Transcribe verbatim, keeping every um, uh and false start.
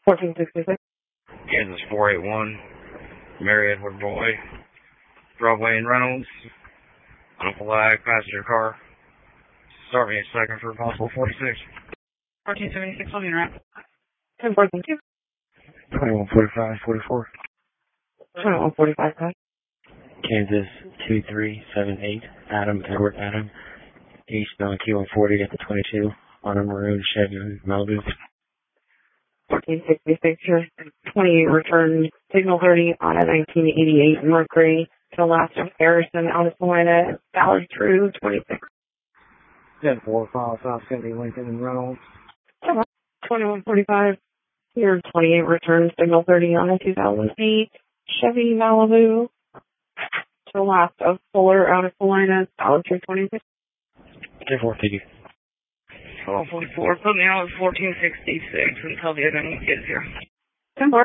fourteen sixty-six. Kansas four eight one, Mary Edward Boy, Broadway and Reynolds, on a flag, passenger car. Start me a second for possible forty-six. fourteen seventy-six on the internet. ten four, thank you. twenty-one forty-five, forty-four. twenty-one forty-five, guys. Kansas two three seven eight, Adam, Edward Adam, eastbound Q one forty at the twenty-two, on a maroon Chevy Malibu. fourteen sixty-six, here. twenty-eight return, signal thirty on a nineteen eighty-eight Mercury to last of Harrison out of Salina, Ballard through twenty-six. ten four five, South City, Lincoln and Reynolds. twenty-one forty-five, here. twenty-eight return, signal thirty on a two thousand eight Chevy Malibu to last of Fuller out of Salina, Ballard through twenty-six. ten four, thank you. twelve forty-four, put me out at fourteen sixty-six until the other one gets here. ten four.